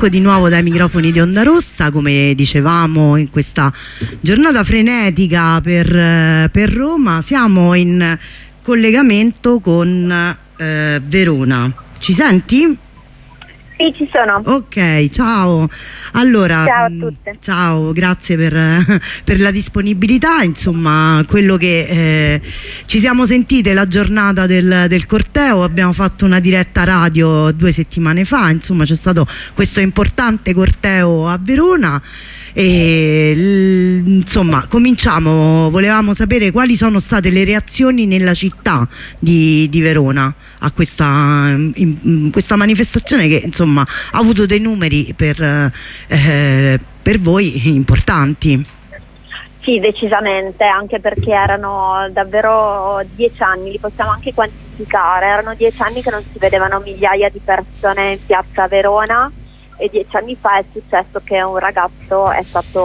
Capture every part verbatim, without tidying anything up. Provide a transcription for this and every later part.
Ecco di nuovo dai microfoni di Onda Rossa, come dicevamo in questa giornata frenetica per, per Roma, siamo in collegamento con eh, Verona. Ci senti? Sì, ci sono. Ok, ciao. Allora, ciao a tutte. Ciao, grazie per, per la disponibilità. Insomma, quello che eh, ci siamo sentite la giornata del, del corteo, abbiamo fatto una diretta radio due settimane fa, insomma c'è stato questo importante corteo a Verona. E insomma cominciamo, volevamo sapere quali sono state le reazioni nella città di, di Verona a questa, in, in questa manifestazione che insomma ha avuto dei numeri per, eh, per voi importanti. Sì, decisamente, anche perché erano davvero dieci anni, li possiamo anche quantificare, erano dieci anni che non si vedevano migliaia di persone in piazza Verona. E dieci anni fa è successo che un ragazzo è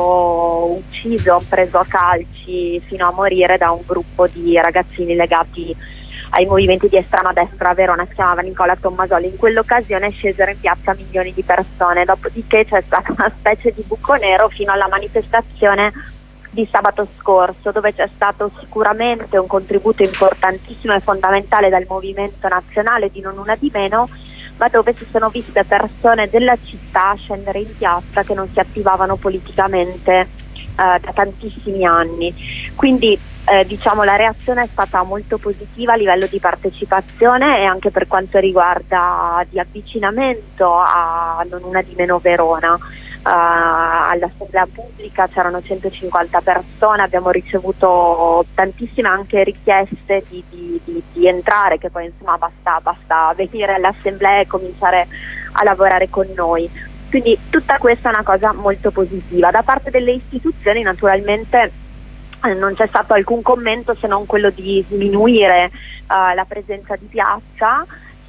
stato ucciso, preso a calci fino a morire da un gruppo di ragazzini legati ai movimenti di estrema destra a Verona, si chiamava Nicola Tommasoli. In quell'occasione scesero in piazza milioni di persone, dopodiché c'è stata una specie di buco nero fino alla manifestazione di sabato scorso, dove c'è stato sicuramente un contributo importantissimo e fondamentale dal movimento nazionale di Non Una di Meno, ma dove si sono viste persone della città scendere in piazza che non si attivavano politicamente eh, da tantissimi anni. Quindi eh, diciamo la reazione è stata molto positiva a livello di partecipazione e anche per quanto riguarda di avvicinamento a Non Una di Meno Verona. Uh, all'assemblea pubblica c'erano centocinquanta persone, abbiamo ricevuto tantissime anche richieste di, di, di, di entrare, che poi insomma basta, basta venire all'assemblea e cominciare a lavorare con noi. Quindi tutta questa è una cosa molto positiva. Da parte delle istituzioni naturalmente eh, non c'è stato alcun commento se non quello di sminuire uh, la presenza di piazza,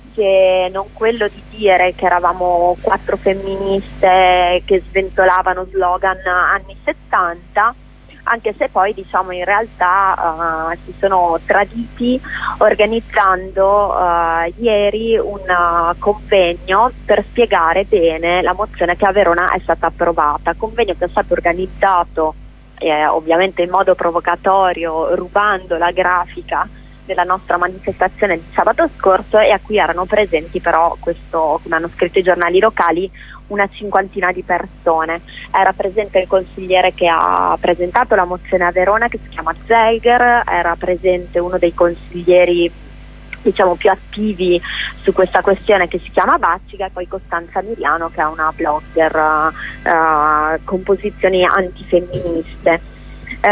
che non quello di dire che eravamo quattro femministe che sventolavano slogan anni settanta, anche se poi diciamo in realtà uh, si sono traditi organizzando uh, ieri un uh, convegno per spiegare bene la mozione che a Verona è stata approvata, convegno che è stato organizzato eh, ovviamente in modo provocatorio, rubando la grafica della nostra manifestazione di sabato scorso, e a cui erano presenti però, questo, come hanno scritto i giornali locali, una cinquantina di persone. Era presente il consigliere che ha presentato la mozione a Verona, che si chiama Zeiger, era presente uno dei consiglieri diciamo più attivi su questa questione che si chiama Bacciga, e poi Costanza Miriano, che è una blogger uh, uh, con posizioni antifemministe. Eh,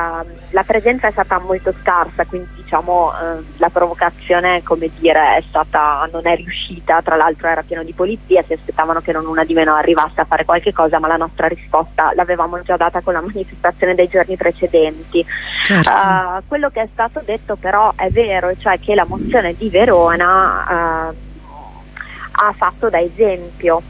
la presenza è stata molto scarsa, quindi diciamo eh, la provocazione, come dire, è stata, non è riuscita. Tra l'altro era pieno di polizia, si aspettavano che Non Una di Meno arrivasse a fare qualche cosa, ma la nostra risposta l'avevamo già data con la manifestazione dei giorni precedenti. Certo. Eh, quello che è stato detto però è vero, cioè che la mozione di Verona eh, ha fatto da esempio.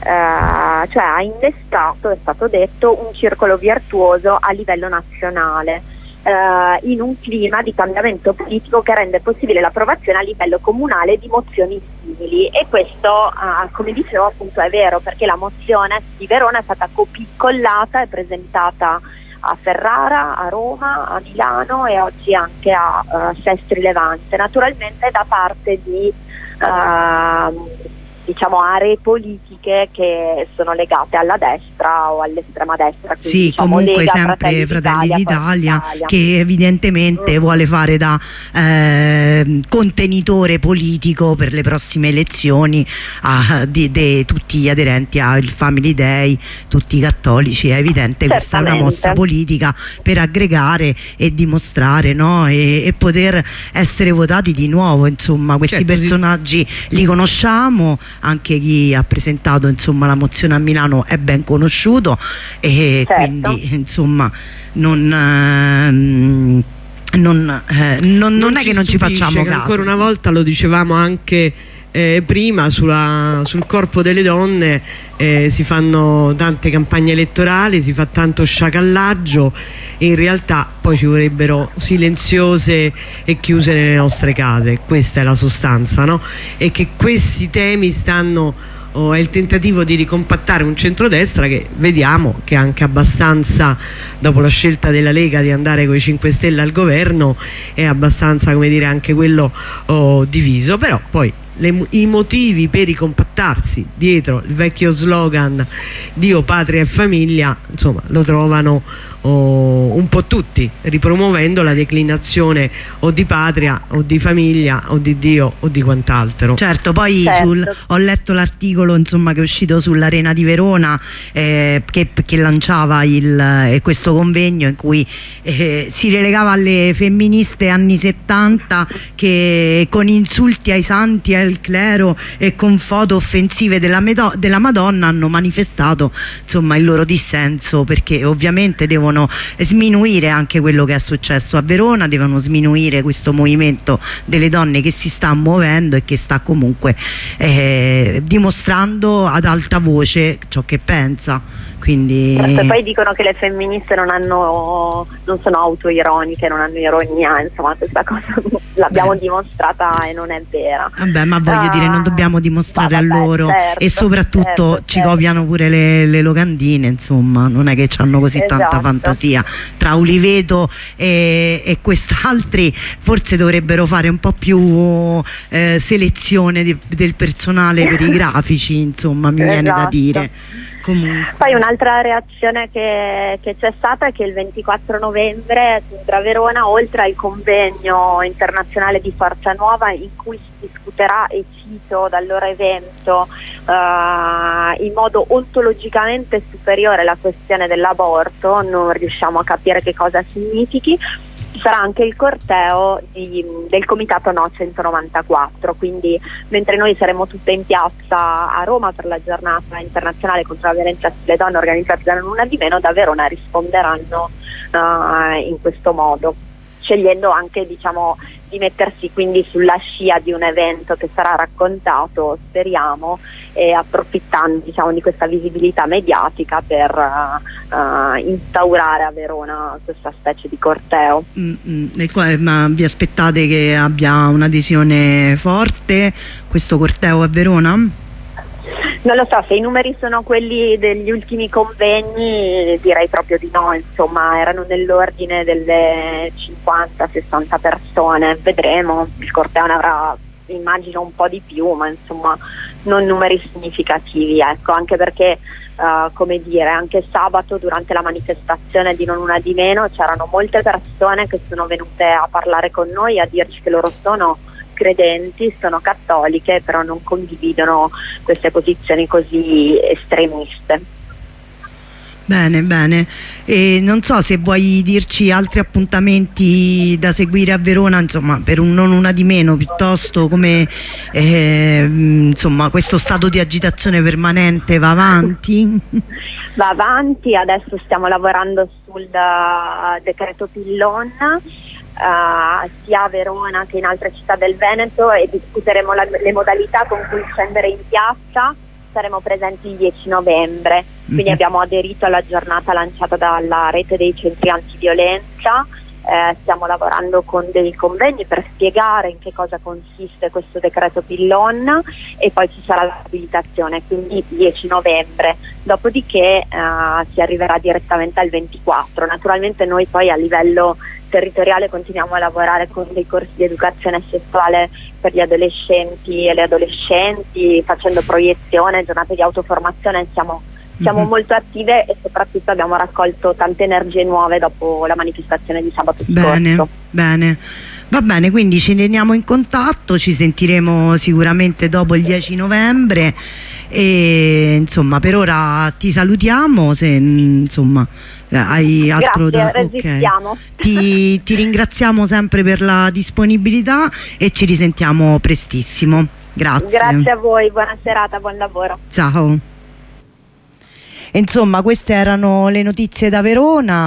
Uh, cioè ha innestato, è stato detto, un circolo virtuoso a livello nazionale uh, in un clima di cambiamento politico che rende possibile l'approvazione a livello comunale di mozioni simili. E questo uh, come dicevo appunto è vero, perché la mozione di Verona è stata copicollata e presentata a Ferrara, a Roma, a Milano e oggi anche a uh, Sestri Levante, naturalmente da parte di uh, diciamo aree politiche che sono legate alla destra o all'estrema destra. Quindi, sì, diciamo, comunque Lega, sempre Fratelli, Fratelli d'Italia, d'Italia, che evidentemente mm. vuole fare da eh, contenitore politico per le prossime elezioni a, di, di tutti gli aderenti al Family Day, tutti i cattolici. È evidente, questa è una mossa politica per aggregare e dimostrare, no? e, e poter essere votati di nuovo. Insomma, questi certo, personaggi sì. li conosciamo, anche chi ha presentato insomma la mozione a Milano è ben conosciuto, e certo. quindi insomma non, ehm, non, eh, non, non è che non ci facciamo caso. Ancora una volta, lo dicevamo anche eh, prima, sulla, sul corpo delle donne eh, si fanno tante campagne elettorali, si fa tanto sciacallaggio, e in realtà poi ci vorrebbero silenziose e chiuse nelle nostre case. Questa è la sostanza, no? E che questi temi stanno oh, è il tentativo di ricompattare un centrodestra che vediamo che anche abbastanza, dopo la scelta della Lega di andare con i cinque Stelle al governo, è abbastanza, come dire, anche quello oh, diviso. Però poi Le, i motivi per ricompattarsi dietro il vecchio slogan Dio, patria e famiglia, insomma, lo trovano oh, un po' tutti, ripromuovendo la declinazione o di patria o di famiglia o di Dio o di quant'altro. Certo, poi certo. Sul, ho letto l'articolo, insomma, che è uscito sull'Arena di Verona, eh, che, che lanciava il, eh, questo convegno in cui eh, si relegava alle femministe anni settanta che con insulti ai santi e al clero e con foto offensive della, della Madonna hanno manifestato, insomma, il loro dissenso, perché ovviamente devono sminuire anche quello che è successo a Verona, devono sminuire questo movimento delle donne che si sta muovendo e che sta comunque eh, dimostrando ad alta voce ciò che pensa. Quindi... Certo, poi dicono che le femministe non hanno, non sono autoironiche, non hanno ironia, insomma questa cosa l'abbiamo dimostrata e non è vera. Vabbè, ma voglio uh, dire, non dobbiamo dimostrare vabbè, a loro, certo, e soprattutto certo, ci certo. copiano pure le, le locandine, insomma, non è che hanno così esatto. tanta fantasia. Tra Uliveto e, e quest'altri forse dovrebbero fare un po' più eh, selezione di, del personale per i grafici, insomma, mi esatto. viene da dire. Comunque. Poi un'altra reazione che, che c'è stata è che il ventiquattro novembre a Verona, oltre al convegno internazionale di Forza Nuova in cui si discuterà, e cito dal loro evento, uh, in modo ontologicamente superiore la questione dell'aborto, non riusciamo a capire che cosa significhi, sarà anche il corteo di, del comitato No centonovantaquattro, quindi mentre noi saremo tutte in piazza a Roma per la giornata internazionale contro la violenza sulle donne organizzata da Non Una di Meno, da Verona risponderanno uh, in questo modo, scegliendo anche, diciamo, di mettersi quindi sulla scia di un evento che sarà raccontato, speriamo, e approfittando, diciamo, di questa visibilità mediatica per uh, uh, instaurare a Verona questa specie di corteo. Mm, mm, e qua, ma vi aspettate che abbia un'adesione forte questo corteo a Verona? Non lo so, se i numeri sono quelli degli ultimi convegni direi proprio di no, insomma erano nell'ordine delle cinquanta sessanta persone, vedremo, il corteo ne avrà, immagino, un po' di più, ma insomma non numeri significativi, ecco, anche perché uh, come dire, anche sabato durante la manifestazione di Non Una di Meno c'erano molte persone che sono venute a parlare con noi, a dirci che loro sono credenti, sono cattoliche, però non condividono queste posizioni così estremiste. Bene, bene. E non so se vuoi dirci altri appuntamenti da seguire a Verona, insomma, per un Non Una di Meno, piuttosto come eh, insomma, questo stato di agitazione permanente va avanti? Va avanti, adesso stiamo lavorando sul uh, decreto Pillon, Uh, sia a Verona che in altre città del Veneto, e discuteremo la, le modalità con cui scendere in piazza. Saremo presenti il dieci novembre, quindi mm-hmm. abbiamo aderito alla giornata lanciata dalla rete dei centri antiviolenza. Eh, stiamo lavorando con dei convegni per spiegare in che cosa consiste questo decreto Pillon, e poi ci sarà l'abilitazione, quindi dieci novembre, dopodiché eh, si arriverà direttamente al ventiquattro. Naturalmente noi poi a livello territoriale continuiamo a lavorare con dei corsi di educazione sessuale per gli adolescenti e le adolescenti, facendo proiezione, giornate di autoformazione, siamo Siamo mm-hmm. molto attive, e soprattutto abbiamo raccolto tante energie nuove dopo la manifestazione di sabato scorso. Bene, bene. Va bene, quindi ci teniamo in contatto, ci sentiremo sicuramente dopo il dieci novembre, e insomma per ora ti salutiamo, se insomma hai altro Grazie, da... resistiamo. Okay. Ti, ti ringraziamo sempre per la disponibilità e ci risentiamo prestissimo. Grazie. Grazie a voi, buona serata, buon lavoro. Ciao. Insomma, queste erano le notizie da Verona.